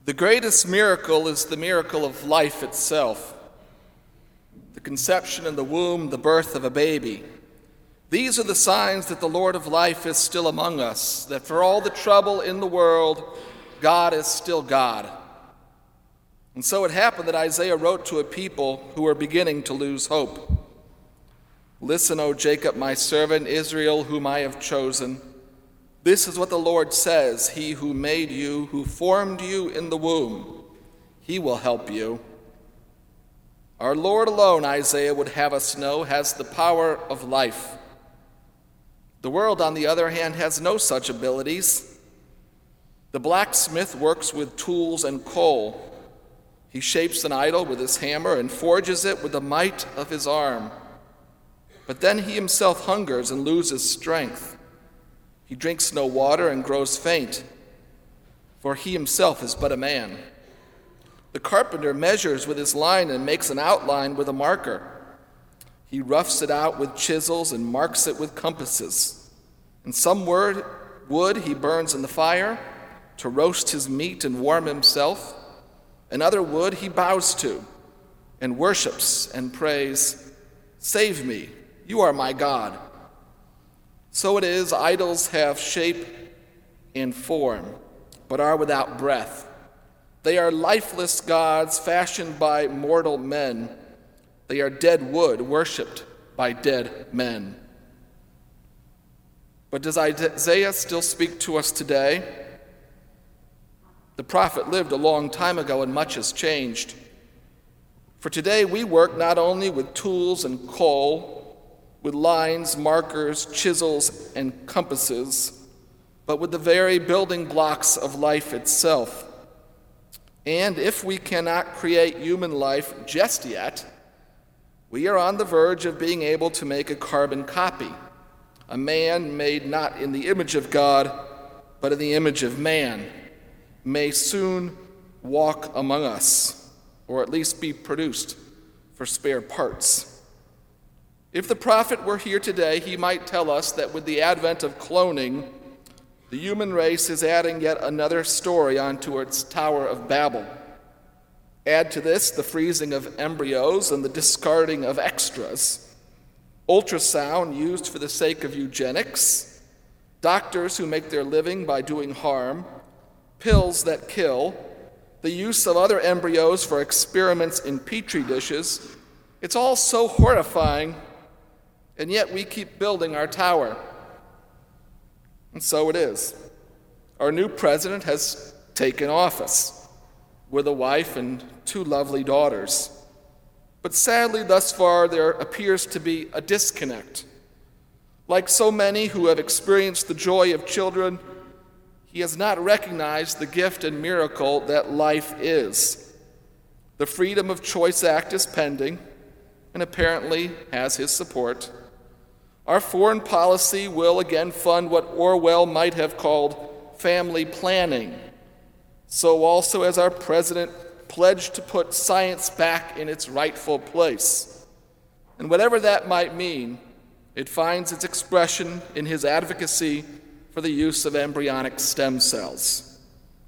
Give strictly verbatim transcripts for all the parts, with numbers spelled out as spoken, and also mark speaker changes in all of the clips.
Speaker 1: The greatest miracle is the miracle of life itself. The conception in the womb, the birth of a baby. These are the signs that the Lord of life is still among us, that for all the trouble in the world, God is still God. And so it happened that Isaiah wrote to a people who were beginning to lose hope. Listen, O Jacob, my servant, Israel, whom I have chosen. This is what the Lord says, He who made you, who formed you in the womb, He will help you. Our Lord alone, Isaiah would have us know, has the power of life. The world, on the other hand, has no such abilities. The blacksmith works with tools and coal. He shapes an idol with his hammer and forges it with the might of his arm. But then he himself hungers and loses strength. He drinks no water and grows faint, for he himself is but a man. The carpenter measures with his line and makes an outline with a marker. He roughs it out with chisels and marks it with compasses. And some word, wood he burns in the fire to roast his meat and warm himself. Another wood he bows to and worships and prays, Save me, you are my God. So it is, idols have shape and form, but are without breath. They are lifeless gods fashioned by mortal men. They are dead wood worshipped by dead men. But does Isaiah still speak to us today? The prophet lived a long time ago and much has changed. For today we work not only with tools and coal, with lines, markers, chisels, and compasses, but with the very building blocks of life itself. And if we cannot create human life just yet, we are on the verge of being able to make a carbon copy, a man made not in the image of God, but in the image of man, may soon walk among us, or at least be produced for spare parts. If the prophet were here today, he might tell us that with the advent of cloning, the human race is adding yet another story onto its Tower of Babel. Add to this the freezing of embryos and the discarding of extras, ultrasound used for the sake of eugenics, doctors who make their living by doing harm, pills that kill, the use of other embryos for experiments in petri dishes. It's all so horrifying, and yet we keep building our tower. And so it is. Our new president has taken office with a wife and two lovely daughters. But sadly, thus far, there appears to be a disconnect. Like so many who have experienced the joy of children, he has not recognized the gift and miracle that life is. The Freedom of Choice Act is pending and apparently has his support. Our foreign policy will again fund what Orwell might have called family planning. So also has our president pledged to put science back in its rightful place. And whatever that might mean, it finds its expression in his advocacy for the use of embryonic stem cells.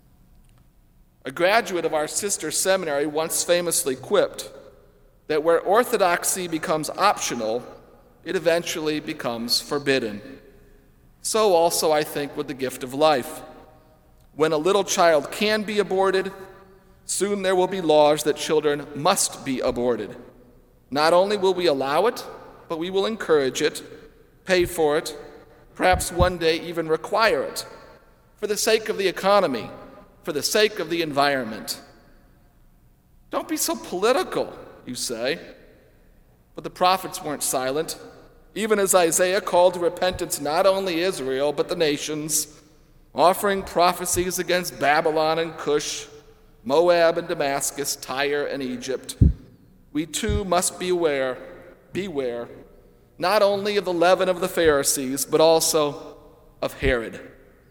Speaker 1: A graduate of our sister seminary once famously quipped that where orthodoxy becomes optional, it eventually becomes forbidden. So also, I think, with the gift of life. When a little child can be aborted, soon there will be laws that children must be aborted. Not only will we allow it, but we will encourage it, pay for it, perhaps one day even require it, for the sake of the economy, for the sake of the environment. Don't be so political, you say. But the prophets weren't silent, even as Isaiah called to repentance not only Israel, but the nations, offering prophecies against Babylon and Cush, Moab and Damascus, Tyre and Egypt. We too must be aware, beware, not only of the leaven of the Pharisees, but also of Herod.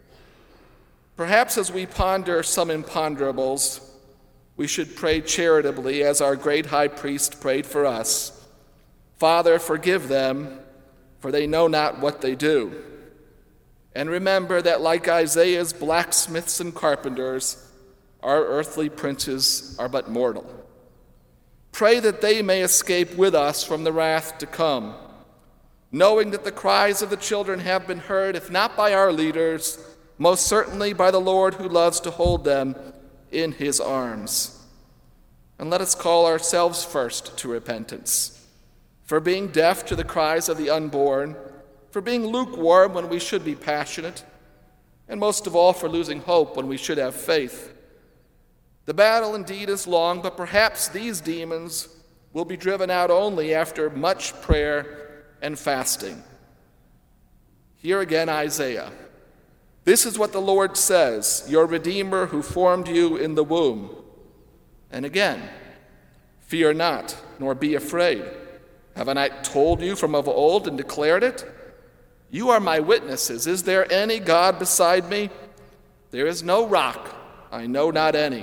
Speaker 1: Perhaps as we ponder some imponderables, we should pray charitably as our great high priest prayed for us. Father, forgive them, for they know not what they do. And remember that like Isaiah's blacksmiths and carpenters, our earthly princes are but mortal. Pray that they may escape with us from the wrath to come, knowing that the cries of the children have been heard, if not by our leaders, most certainly by the Lord who loves to hold them in his arms. And let us call ourselves first to repentance, for being deaf to the cries of the unborn, for being lukewarm when we should be passionate, and most of all for losing hope when we should have faith. The battle indeed is long, but perhaps these demons will be driven out only after much prayer and fasting. Here again Isaiah. This is what the Lord says, your Redeemer who formed you in the womb. And again, fear not, nor be afraid. Haven't I told you from of old and declared it? You are my witnesses. Is there any God beside me? There is no rock, I know not any.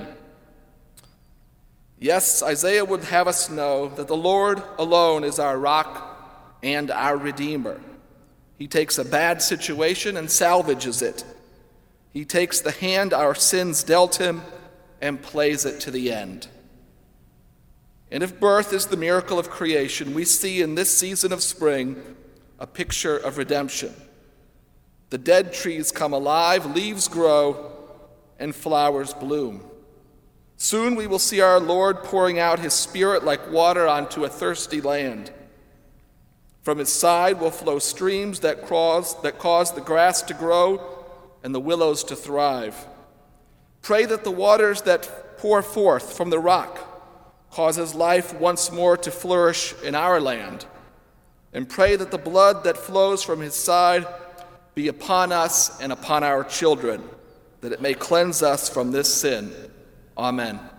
Speaker 1: Yes, Isaiah would have us know that the Lord alone is our rock and our Redeemer. He takes a bad situation and salvages it. He takes the hand our sins dealt him and plays it to the end. And if birth is the miracle of creation, we see in this season of spring a picture of redemption. The dead trees come alive, leaves grow, and flowers bloom. Soon we will see our Lord pouring out his Spirit like water onto a thirsty land. From his side will flow streams that cause, that cause the grass to grow and the willows to thrive. Pray that the waters that pour forth from the rock causes life once more to flourish in our land. And pray that the blood that flows from his side be upon us and upon our children, that it may cleanse us from this sin. Amen.